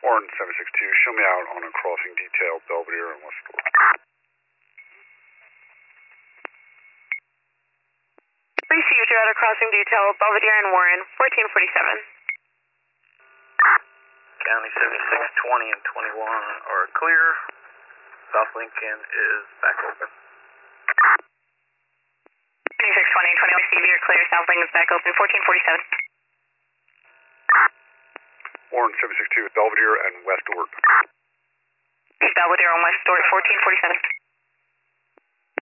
Warren 762, show me out on a crossing detail, Belvedere and West Stewart. Received, you're at a crossing detail, Belvedere and Warren, 1447. County 76, 20 and 21 are clear. South Lincoln is back open. 76, 20 and 20, received, you're clear, South Lincoln's back open, 1447. Warren 762, Belvedere and West Stewart. Belvedere and West Stewart, 1447.